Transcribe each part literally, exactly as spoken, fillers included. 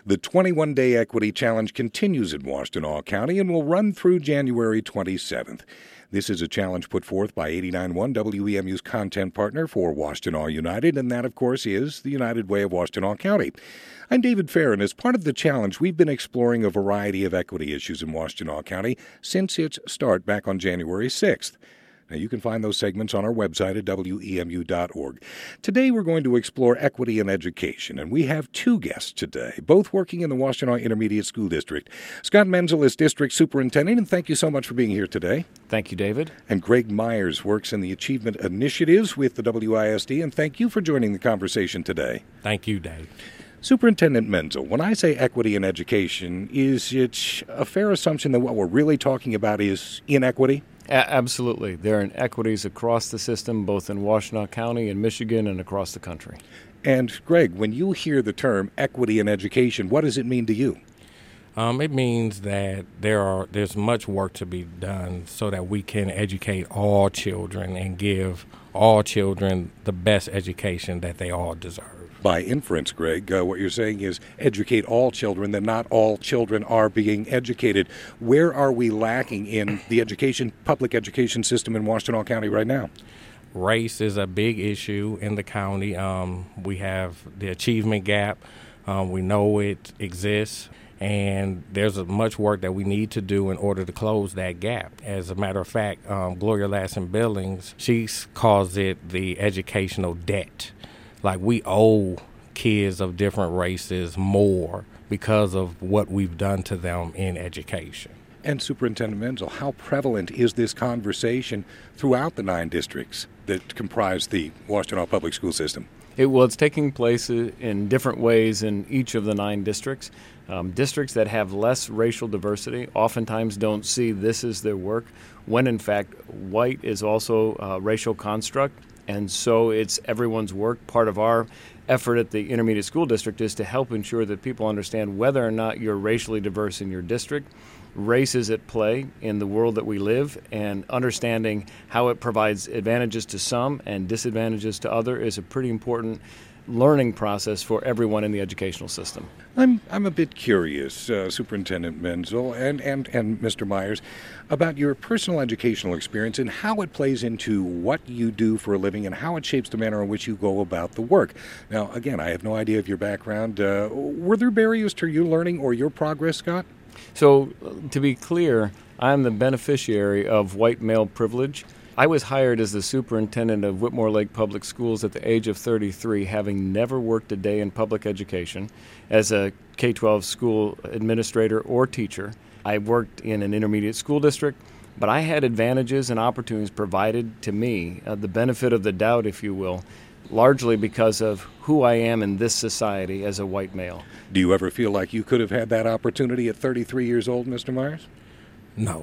The twenty-one day Equity Challenge continues in Washtenaw County and will run through January twenty-seventh. This is a challenge put forth by eighty-nine point one W E M U's content partner for Washtenaw United, and that, of course, is the United Way of Washtenaw County. I'm David Fair, and as part of the challenge, we've been exploring a variety of equity issues in Washtenaw County since its start back on January sixth. Now, you can find those segments on our website at W E M U dot org. Today, we're going to explore equity in education, and we have two guests today, both working in the Washtenaw Intermediate School District. Scott Menzel is District Superintendent, and thank you so much for being here today. Thank you, David. And Greg Myers works in the Achievement Initiatives with the W I S D, and thank you for joining the conversation today. Thank you, Dave. Superintendent Menzel, when I say equity in education, is it a fair assumption that what we're really talking about is inequity? A- absolutely. There are inequities across the system, both in Washtenaw County and Michigan and across the country. And, Greg, when you hear the term equity in education, what does it mean to you? Um, it means that there are there's much work to be done so that we can educate all children and give all children the best education that they all deserve. By inference, Greg, uh, what you're saying is educate all children, that not all children are being educated. Where are we lacking in the education, public education system in Washtenaw County right now? Race is a big issue in the county. Um, we have the achievement gap. Um, we know it exists, and there's a much work that we need to do in order to close that gap. As a matter of fact, um, Gloria Lassen Billings, she calls it the educational debt. Like, we owe kids of different races more because of what we've done to them in education. And Superintendent Menzel, how prevalent is this conversation throughout the nine districts that comprise the Washtenaw Public School System? It, well, it's taking place in different ways in each of the nine districts. Um, districts that have less racial diversity oftentimes don't see this as their work, when in fact white is also a racial construct. And so it's everyone's work. Part of our effort at the Intermediate School District is to help ensure that people understand whether or not you're racially diverse in your district. Race is at play in the world that we live, and understanding how it provides advantages to some and disadvantages to others is a pretty important learning process for everyone in the educational system. I'm I'm a bit curious, uh, Superintendent Menzel and, and, and Mister Myers, about your personal educational experience and how it plays into what you do for a living and how it shapes the manner in which you go about the work. Now, again, I have no idea of your background. Uh, were there barriers to your learning or your progress, Scott? So, to be clear, I'm the beneficiary of white male privilege. I was hired as the superintendent of Whitmore Lake Public Schools at the age of thirty-three, having never worked a day in public education as a K twelve school administrator or teacher. I worked in an intermediate school district, but I had advantages and opportunities provided to me, uh, the benefit of the doubt, if you will, largely because of who I am in this society as a white male. Do you ever feel like you could have had that opportunity at thirty-three years old, Mister Myers? No.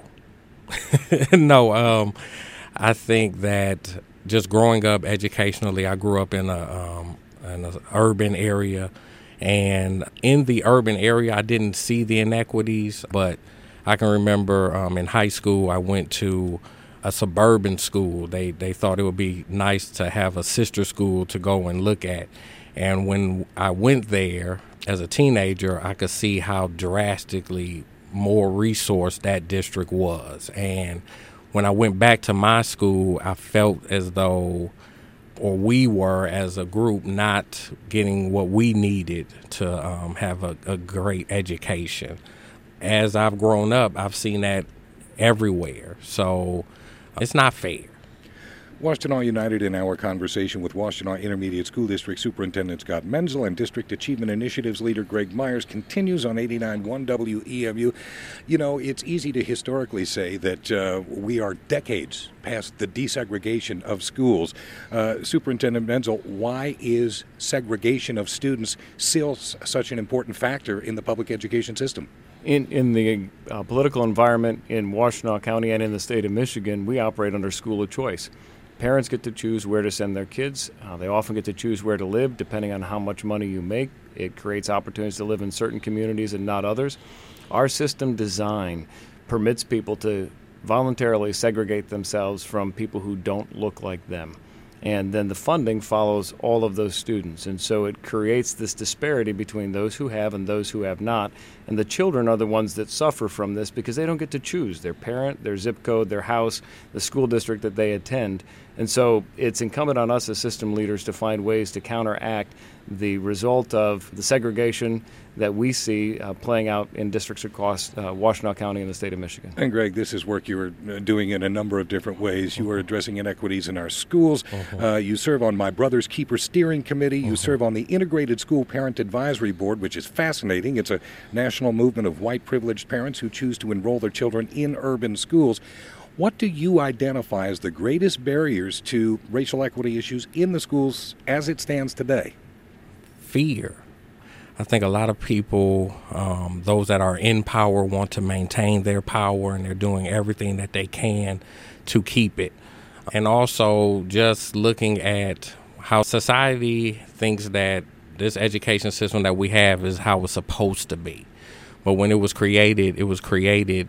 no, um... I think that just growing up educationally, I grew up in a um, in an urban area, and in the urban area, I didn't see the inequities, but I can remember um, in high school, I went to a suburban school. They they thought it would be nice to have a sister school to go and look at, and when I went there as a teenager, I could see how drastically more resourced that district was, and when I went back to my school, I felt as though, or we were as a group, not getting what we needed to um, have a, a great education. As I've grown up, I've seen that everywhere. So it's not fair. Washtenaw United in our conversation with Washtenaw Intermediate School District Superintendent Scott Menzel and District Achievement Initiatives leader Greg Myers continues on eighty-nine point one W E M U. You know, it's easy to historically say that uh, we are decades past the desegregation of schools. Uh, Superintendent Menzel, why is segregation of students still s- such an important factor in the public education system? In, in the uh, political environment in Washtenaw County and in the state of Michigan, we operate under school of choice. Parents get to choose where to send their kids. Uh, they often get to choose where to live depending on how much money you make. It creates opportunities to live in certain communities and not others. Our system design permits people to voluntarily segregate themselves from people who don't look like them. And then the funding follows all of those students. And so it creates this disparity between those who have and those who have not. And the children are the ones that suffer from this because they don't get to choose their parent, their zip code, their house, the school district that they attend. And so it's incumbent on us as system leaders to find ways to counteract the result of the segregation that we see uh, playing out in districts across uh, Washtenaw County and the state of Michigan. And Greg, this is work you are doing in a number of different ways. You are addressing inequities in our schools. Uh-huh. Uh, you serve on My Brother's Keeper Steering Committee. You uh-huh. serve on the Integrated School Parent Advisory Board, which is fascinating. It's a national movement of white privileged parents who choose to enroll their children in urban schools. What do you identify as the greatest barriers to racial equity issues in the schools as it stands today? Fear. I think a lot of people, um, those that are in power, want to maintain their power, and they're doing everything that they can to keep it. And also just looking at how society thinks that this education system that we have is how it's supposed to be. But when it was created, it was created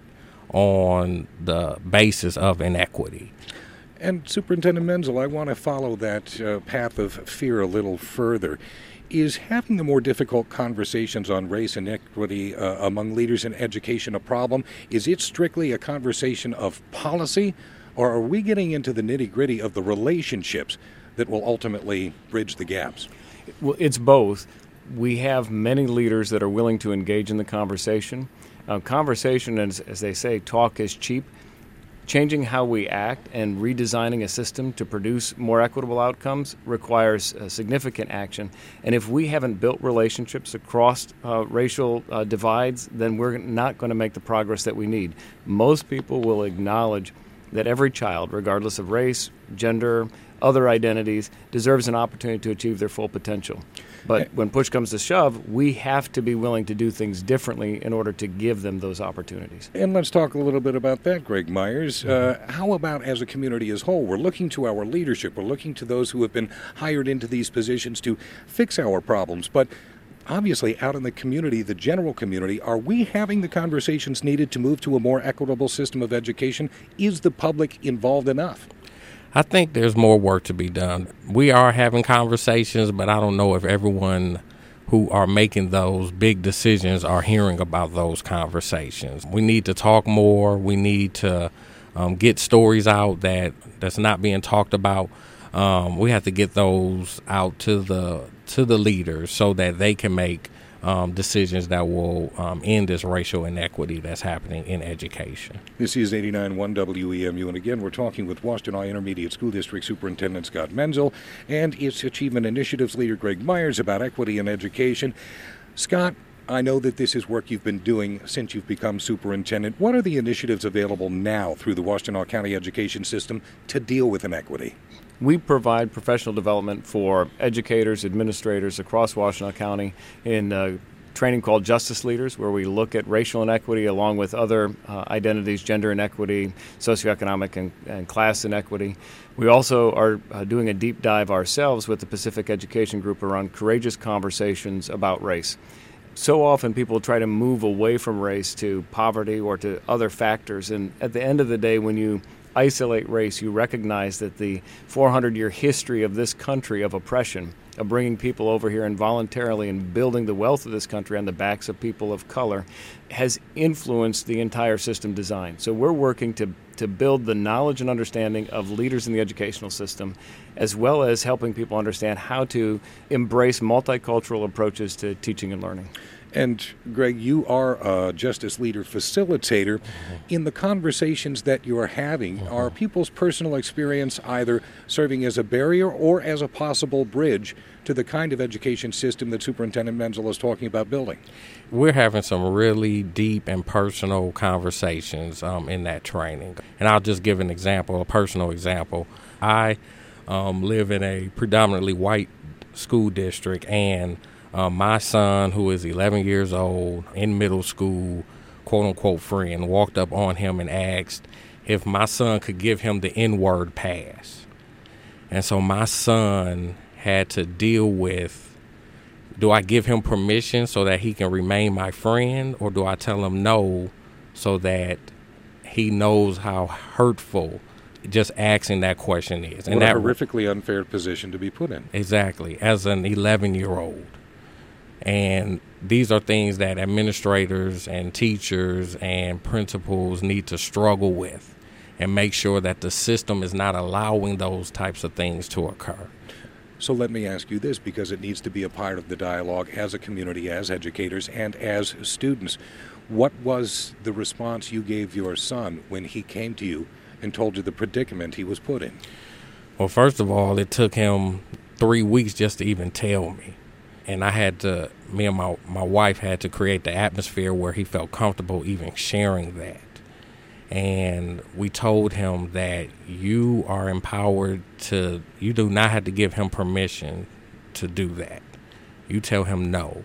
on the basis of inequity. And Superintendent Menzel, I want to follow that uh, path of fear a little further. Is having the more difficult conversations on race and equity uh, among leaders in education a problem? Is it strictly a conversation of policy, or are we getting into the nitty-gritty of the relationships that will ultimately bridge the gaps? Well, it's both. We have many leaders that are willing to engage in the conversation. Uh, conversation, as, as they say, talk is cheap. Changing how we act and redesigning a system to produce more equitable outcomes requires uh, significant action. And if we haven't built relationships across uh, racial uh, divides, then we're not going to make the progress that we need. Most people will acknowledge that every child, regardless of race, gender, other identities, deserves an opportunity to achieve their full potential. But when push comes to shove, we have to be willing to do things differently in order to give them those opportunities. And let's talk a little bit about that, Greg Myers. Uh, how about as a community as a whole? We're looking to our leadership. We're looking to those who have been hired into these positions to fix our problems. But obviously, out in the community, the general community, are we having the conversations needed to move to a more equitable system of education? Is the public involved enough? I think there's more work to be done. We are having conversations, but I don't know if everyone who are making those big decisions are hearing about those conversations. We need to talk more. We need to um, get stories out that that's not being talked about. Um, we have to get those out to the to the leaders so that they can make Um, decisions that will um, end this racial inequity that's happening in education. This is eighty-nine point one W E M U, and again, we're talking with Washtenaw Intermediate School District Superintendent Scott Menzel and its Achievement Initiatives leader Greg Myers about equity in education. Scott, I know that this is work you've been doing since you've become superintendent. What are the initiatives available now through the Washtenaw County education system to deal with inequity? We provide professional development for educators, administrators across Washtenaw County in uh, training called Justice Leaders, where we look at racial inequity along with other uh, identities, gender inequity, socioeconomic and, and class inequity. We also are uh, doing a deep dive ourselves with the Pacific Education Group around courageous conversations about race. So often people try to move away from race to poverty or to other factors, and at the end of the day, when you isolate race, you recognize that the four hundred year history of this country of oppression, of bringing people over here involuntarily and building the wealth of this country on the backs of people of color, has influenced the entire system design. So we're working to, to build the knowledge and understanding of leaders in the educational system, as well as helping people understand how to embrace multicultural approaches to teaching and learning. And, Greg, you are a Justice Leader facilitator. Mm-hmm. In the conversations that you are having, mm-hmm. are people's personal experience either serving as a barrier or as a possible bridge to the kind of education system that Superintendent Menzel is talking about building? We're having some really deep and personal conversations um, in that training. And I'll just give an example, a personal example. I um, live in a predominantly white school district, and Uh, my son, who is eleven years old, in middle school, quote-unquote friend, walked up on him and asked if my son could give him the N-word pass. And so my son had to deal with, do I give him permission so that he can remain my friend, or do I tell him no so that he knows how hurtful just asking that question is. And what that a horrifically unfair position to be put in. Exactly, as an eleven-year-old. And these are things that administrators and teachers and principals need to struggle with and make sure that the system is not allowing those types of things to occur. So let me ask you this, because it needs to be a part of the dialogue as a community, as educators, and as students. What was the response you gave your son when he came to you and told you the predicament he was put in? Well, first of all, it took him three weeks just to even tell me. And I had to, me and my, my wife had to create the atmosphere where he felt comfortable even sharing that. And we told him that you are empowered to, you do not have to give him permission to do that. You tell him no.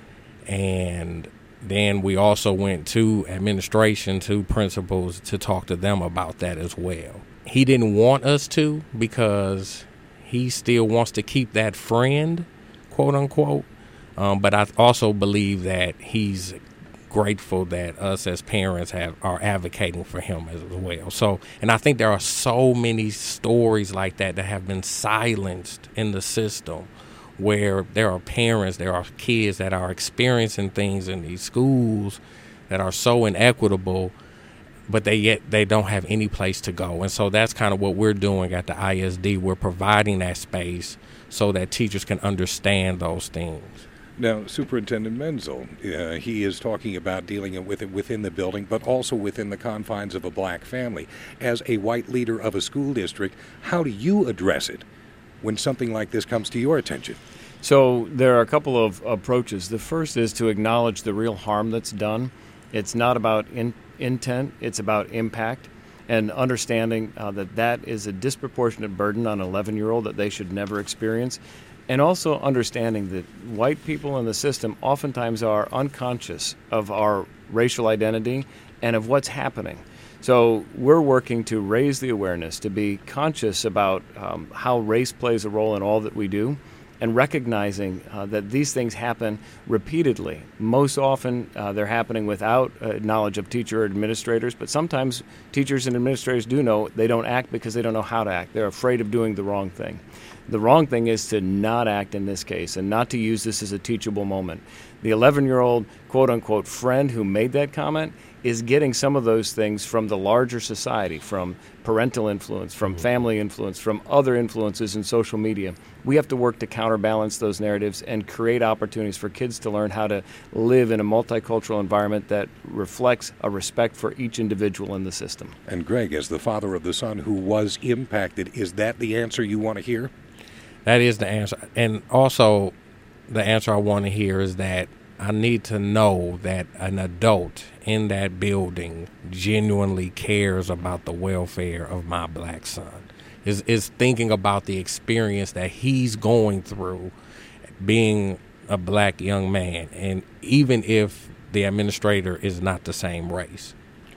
And then we also went to administration, to principals, to talk to them about that as well. He didn't want us to, because he still wants to keep that friend, quote unquote. Um, but I also believe that he's grateful that us as parents have are advocating for him as well. So, and I think there are so many stories like that that have been silenced in the system, where there are parents, there are kids that are experiencing things in these schools that are so inequitable, but they yet they don't have any place to go. And so that's kind of what we're doing at the I S D. We're providing that space so that teachers can understand those things. Now, Superintendent Menzel, uh, he is talking about dealing with it within the building, but also within the confines of a black family. As a white leader of a school district, how do you address it when something like this comes to your attention? So there are a couple of approaches. The first is to acknowledge the real harm that's done. It's not about in, intent, it's about impact, and understanding uh, that that is a disproportionate burden on an eleven-year-old that they should never experience. And also understanding that white people in the system oftentimes are unconscious of our racial identity and of what's happening. So we're working to raise the awareness, to be conscious about um, how race plays a role in all that we do, and recognizing uh, that these things happen repeatedly. Most often uh, they're happening without uh, knowledge of teacher or administrators, but sometimes teachers and administrators do know. They don't act because they don't know how to act. They're afraid of doing the wrong thing. The wrong thing is to not act in this case and not to use this as a teachable moment. The eleven-year-old quote-unquote friend who made that comment is getting some of those things from the larger society, from parental influence, from family influence, from other influences in social media. We have to work to counterbalance those narratives and create opportunities for kids to learn how to live in a multicultural environment that reflects a respect for each individual in the system. And Greg, as the father of the son who was impacted, is that the answer you want to hear? That is the answer. And also, the answer I want to hear is that I need to know that an adult in that building genuinely cares about the welfare of my black son, is is thinking about the experience that he's going through being a black young man, and even if the administrator is not the same race.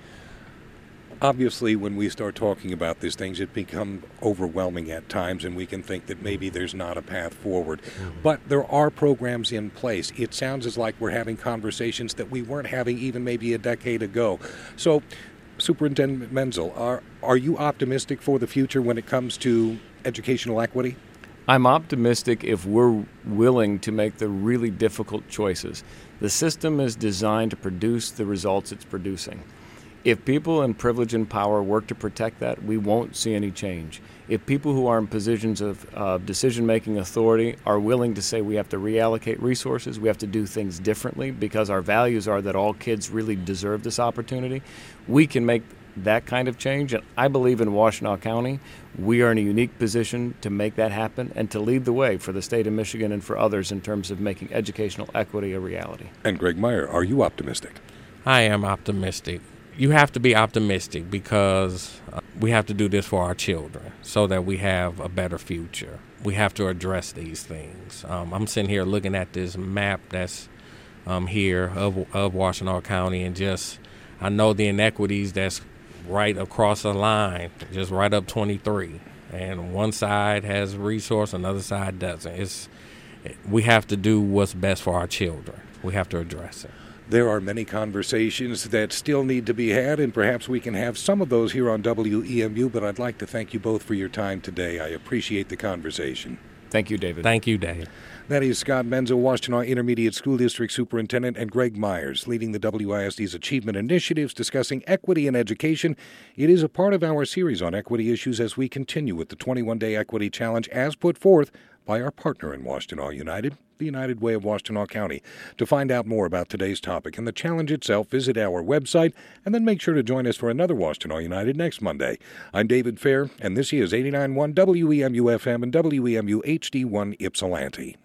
Obviously, when we start talking about these things, it becomes overwhelming at times, and we can think that maybe there's not a path forward. Mm-hmm. But there are programs in place. It sounds as like we're having conversations that we weren't having even maybe a decade ago. So, Superintendent Menzel, are, are you optimistic for the future when it comes to educational equity? I'm optimistic if we're willing to make the really difficult choices. The system is designed to produce the results it's producing. If people in privilege and power work to protect that, we won't see any change. If people who are in positions of uh, decision-making authority are willing to say we have to reallocate resources, we have to do things differently because our values are that all kids really deserve this opportunity, we can make that kind of change. And I believe in Washtenaw County, we are in a unique position to make that happen and to lead the way for the state of Michigan and for others in terms of making educational equity a reality. And Greg Meyer, are you optimistic? I am optimistic. You have to be optimistic because uh, we have to do this for our children so that we have a better future. We have to address these things. Um, I'm sitting here looking at this map that's um, here of, of Washtenaw County, and just I know the inequities that's right across the line, just right up twenty-three. And one side has resource, another side doesn't. It's we have to do what's best for our children. We have to address it. There are many conversations that still need to be had, and perhaps we can have some of those here on W E M U, but I'd like to thank you both for your time today. I appreciate the conversation. Thank you, David. Thank you, Dave. That is Scott Menzel, Washtenaw Intermediate School District Superintendent, and Greg Myers, leading the W I S D's achievement initiatives discussing equity in education. It is a part of our series on equity issues as we continue with the twenty-one day Equity Challenge as put forth by our partner in Washtenaw United, the United Way of Washtenaw County. To find out more about today's topic and the challenge itself, visit our website, and then make sure to join us for another Washtenaw United next Monday. I'm David Fair, and this is eighty-nine point one W E M U F M and W E M U H D one Ypsilanti.